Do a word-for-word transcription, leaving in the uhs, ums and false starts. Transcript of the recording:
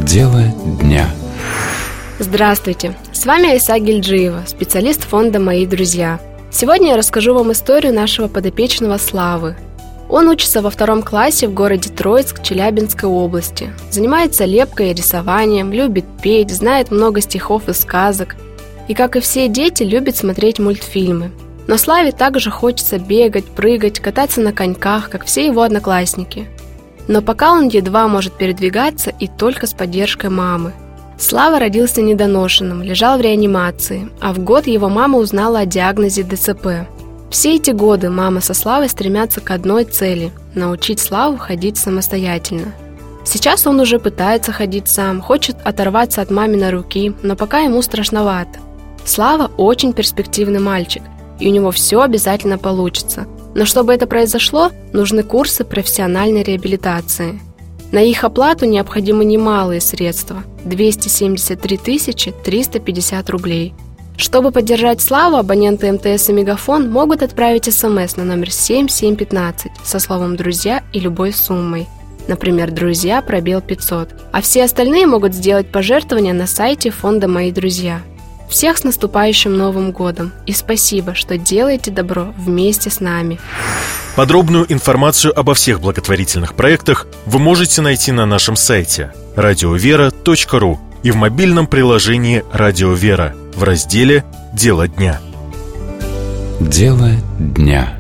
Дело дня. Здравствуйте, с вами Айса Гильджиева, специалист фонда «Мои друзья». Сегодня я расскажу вам историю нашего подопечного Славы. Он учится во втором классе в городе Троицк Челябинской области. Занимается лепкой и рисованием, любит петь, знает много стихов и сказок. И, как и все дети, любит смотреть мультфильмы. Но Славе также хочется бегать, прыгать, кататься на коньках, как все его одноклассники. Но пока он едва может передвигаться и только с поддержкой мамы. Слава родился недоношенным, лежал в реанимации, а в год его мама узнала о диагнозе ДЦП. Все эти годы мама со Славой стремятся к одной цели – научить Славу ходить самостоятельно. Сейчас он уже пытается ходить сам, хочет оторваться от маминой руки, но пока ему страшновато. Слава очень перспективный мальчик, и у него все обязательно получится. Но чтобы это произошло, нужны курсы профессиональной реабилитации. На их оплату необходимы немалые средства – двести семьдесят три тысячи триста пятьдесят рублей. Чтобы поддержать Славу, абоненты МТС и Мегафон могут отправить СМС на номер семь семь пятнадцать со словом «Друзья» и любой суммой. Например, «Друзья» пробел пятьсот. А все остальные могут сделать пожертвования на сайте фонда «Мои друзья». Всех с наступающим Новым годом! И спасибо, что делаете добро вместе с нами. Подробную информацию обо всех благотворительных проектах вы можете найти на нашем сайте радиовера точка ру и в мобильном приложении «Радио Вера» в разделе «Дело дня». Дело дня.